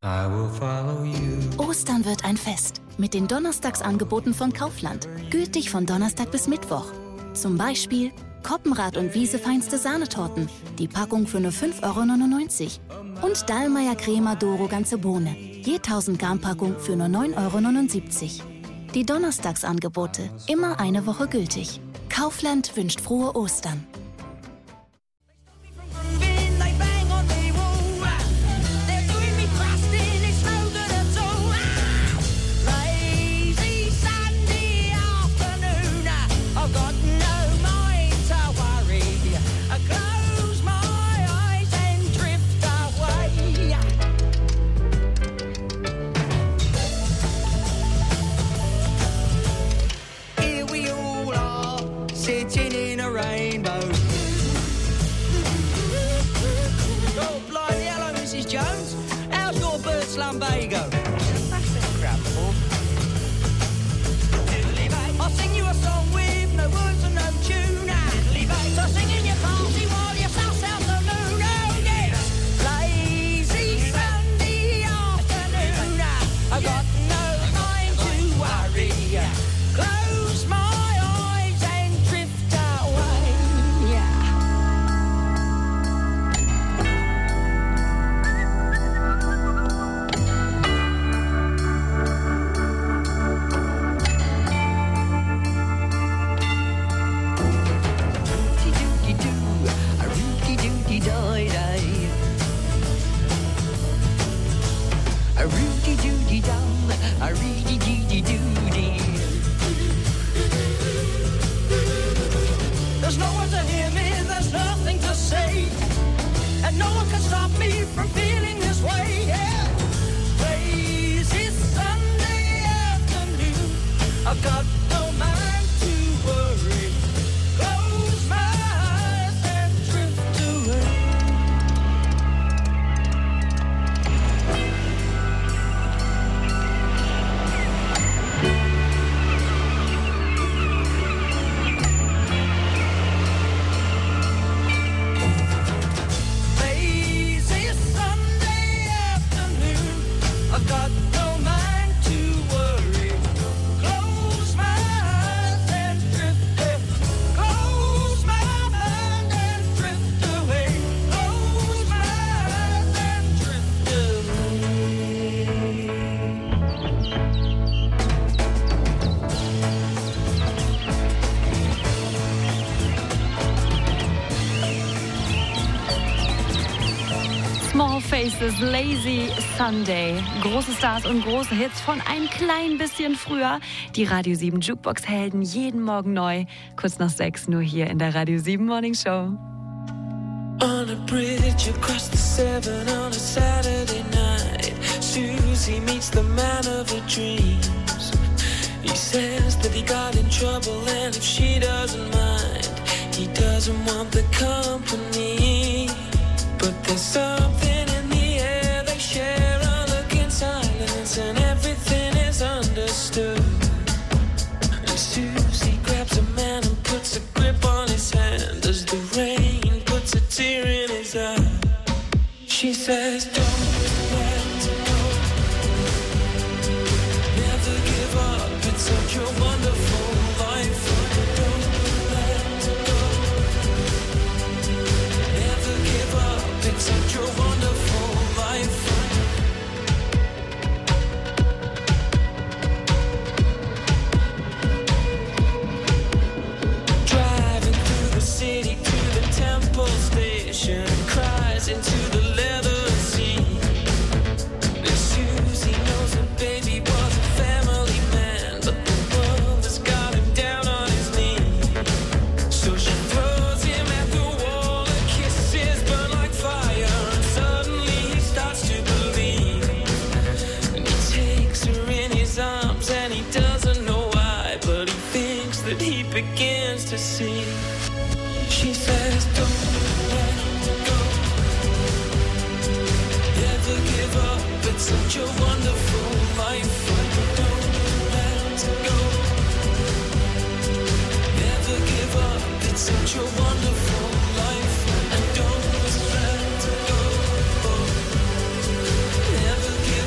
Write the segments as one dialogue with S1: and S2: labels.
S1: I will follow you.
S2: Ostern wird ein Fest mit den Donnerstagsangeboten von Kaufland. Gültig von Donnerstag bis Mittwoch. Zum Beispiel Koppenrad und Wiese feinste Sahnetorten. Die Packung für nur 5,99 €. Und Dallmayr Crema Doro ganze Bohne. Je 1000 Gramm Packung für nur 9,79 €. Die Donnerstagsangebote. Immer eine Woche gültig. Kaufland wünscht frohe Ostern.
S3: Lumbago. I'll sing you a song with no words and no tune. So sing in your party while you suss out the moon. Oh yes, lazy Sunday afternoon. I got no time to worry. Close my eyes and drift away. There's no one to hear me, there's nothing to say, and no one can stop me from feeling this way. Yeah. Crazy Sunday afternoon, I've got no mind to worry. Close my eyes and drift away. I've got no mind to worry. Close my eyes and drift away. Close my mind and drift away. Close my eyes and drift
S4: Small Faces, Lazy Sunday. Große Stars und große Hits von ein klein bisschen früher. Die Radio 7 Jukebox-Helden jeden Morgen neu. Kurz nach 6 nur hier in der Radio 7 Morning Show.
S5: On a bridge across the Severn on a Saturday night, Susie meets the man of her dreams. He says that he got in trouble and if she doesn't mind, he doesn't want the company. But there's something in the air, they share a look in silence and everything is understood. And Susie grabs a man and puts a grip on his hand as the rain puts a tear in his eye. She says, don't let go, never give up, it's such a wonderful life. Don't let go, never give up, it's such a wonderful life. Driving through the city to the Temple Station, cries into the leather seat. And Susie knows her baby was a family man, but the world has got him down on his knees. So she throws him at the wall, her kisses burn like fire, and suddenly he starts to believe. And he takes her in his arms and he doesn't know why, but he thinks that he begins to see. She says, don't let go, never give up, it's such a wonderful life. Don't let go, never give up, it's such a wonderful life. And don't let go, never give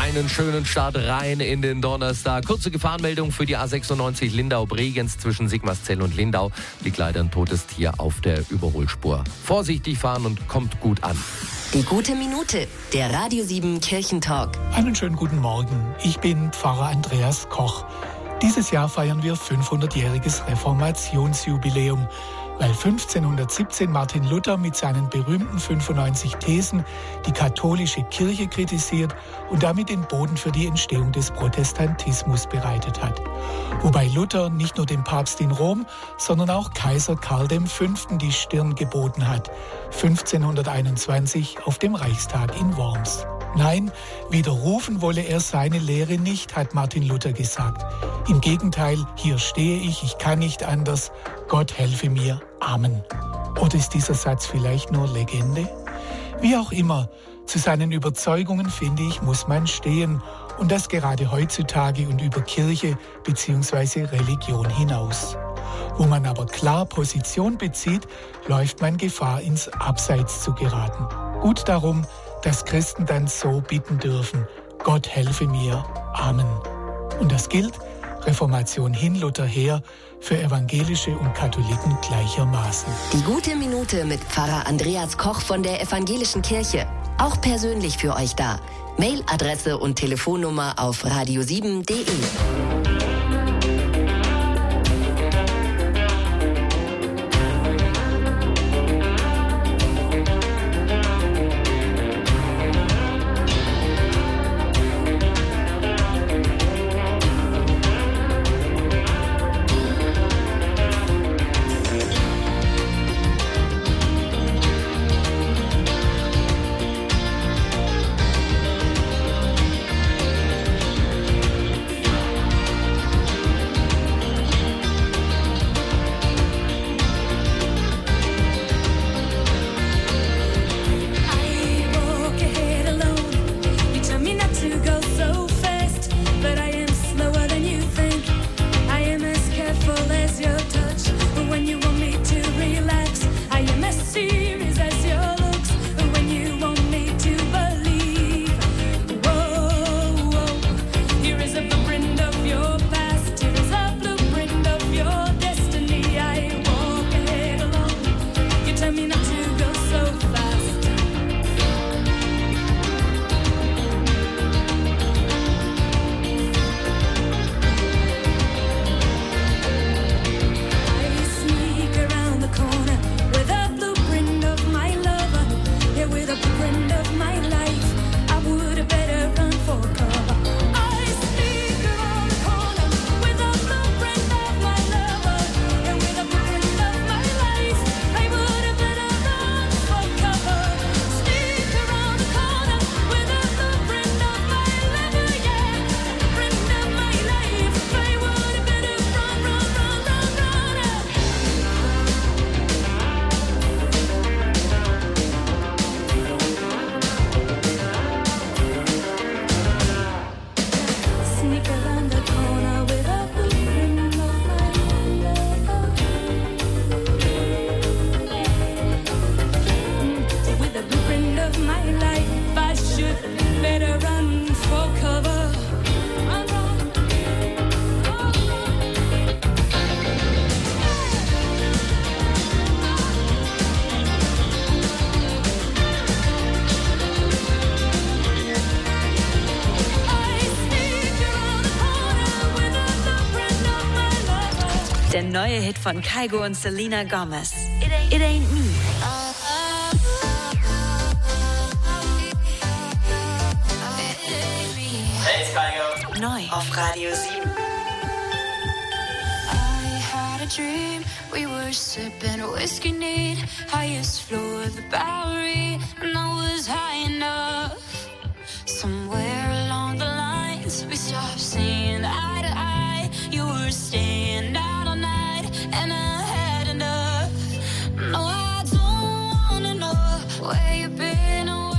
S6: einen schönen Start rein in den Donnerstag. Kurze Gefahrenmeldung für die A96 Lindau-Bregenz zwischen Sigmarszell und Lindau. Liegt leider ein totes Tier auf der Überholspur. Vorsichtig fahren und kommt gut an.
S7: Die gute Minute, der Radio 7 Kirchentalk.
S8: Einen schönen guten Morgen. Ich bin Pfarrer Andreas Koch. Dieses Jahr feiern wir 500-jähriges Reformationsjubiläum, weil 1517 Martin Luther mit seinen berühmten 95 Thesen die katholische Kirche kritisiert und damit den Boden für die Entstehung des Protestantismus bereitet hat. Wobei Luther nicht nur dem Papst in Rom, sondern auch Kaiser Karl V. die Stirn geboten hat, 1521 auf dem Reichstag in Worms. Nein, widerrufen wolle er seine Lehre nicht, hat Martin Luther gesagt. Im Gegenteil, hier stehe ich kann nicht anders, Gott helfe mir, Amen. Oder ist dieser Satz vielleicht nur Legende? Wie auch immer, zu seinen Überzeugungen, finde ich, muss man stehen. Und das gerade heutzutage und über Kirche bzw. Religion hinaus. Wo man aber klar Position bezieht, läuft man Gefahr, ins Abseits zu geraten. Gut darum, dass Christen dann so bitten dürfen, Gott helfe mir, Amen. Und das gilt, Reformation hin, Luther her, für Evangelische und Katholiken gleichermaßen.
S7: Die gute Minute mit Pfarrer Andreas Koch von der Evangelischen Kirche. Auch persönlich für euch da. Mailadresse und Telefonnummer auf radio7.de.
S4: Der neue Hit von Kygo und Selena Gomez. It Ain't Me.
S9: Hey, it's Kygo.
S4: Neu auf Radio 7.
S10: I had a dream, we were sipping whiskey neat, highest floor of the Bowery, and I was high enough. Somewhere along the lines, we stopped seeing eye to eye. You were staying